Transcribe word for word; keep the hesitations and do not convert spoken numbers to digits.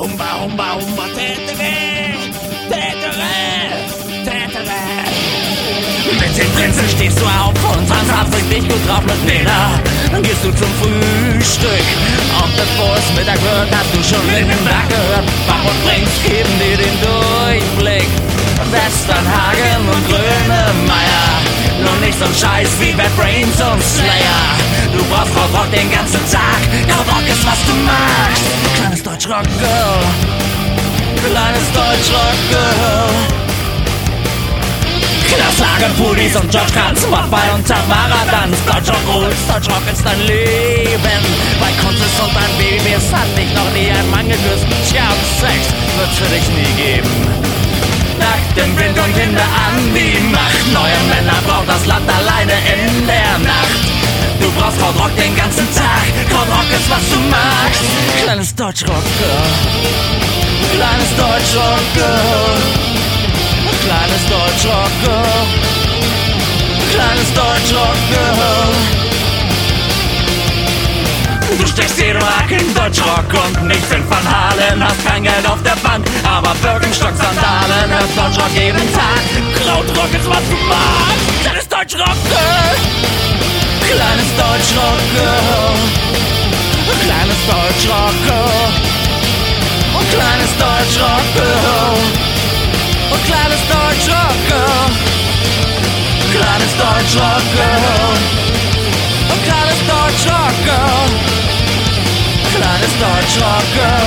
Humba, humba, humba, tätere, tätere, tätere. Mit den Prinzen stehst du auf und tanzt richtig gut drauf mit Lena. Dann gehst du zum Frühstück und bevor es Mittag wird, hast du schon in den Berg gehört. Bach und Brinks geben dir den Durchblick. Westernhagen und Grönemeyer, nur nicht so'n Scheiß wie Bad Brains und Slayer. Du brauchst Krautrock den ganzen Tag, Krautrock ist was du magst. Kleines Deutschrock-Girl, kleines Deutschrock-Girl. Klasslagen, Pudis und George Kranz, Spotify und Tamara Danz. Deutschrock rules, Deutschrock ist dein Leben. Bei Kunst ist und dein Baby, es hat dich noch nie ein Mann geküsst. Tja, Sex wird's für dich nie geben. Nackt im Wind und Kinder an die Macht. Neue Männer braucht das Land alleine in der Nacht. Du brauchst Krautrock den ganzen Tag. Krautrock ist was du magst. Kleines Deutschrock-Girl, kleines Deutschrock-Girl, kleines Deutschrock-Girl, kleines Deutschrock-Girl. Du steckst jeden Tag in Deutschrock und nichts in Van Halen. Hast kein Geld auf der Bank, aber Birkenstock-Sandalen. Hörst Deutschrock jeden Tag. Krautrock ist was du magst. Kleines Deutschrock-Girl, kleines Deutschrock-Girl, kleines Deutschrock-Girl, und kleines Deutschrock-Girl, und kleines Deutschrock-Girl, kleines Deutschrock-Girl, und kleines Deutschrock-Girl, kleines Deutschrock-Girl.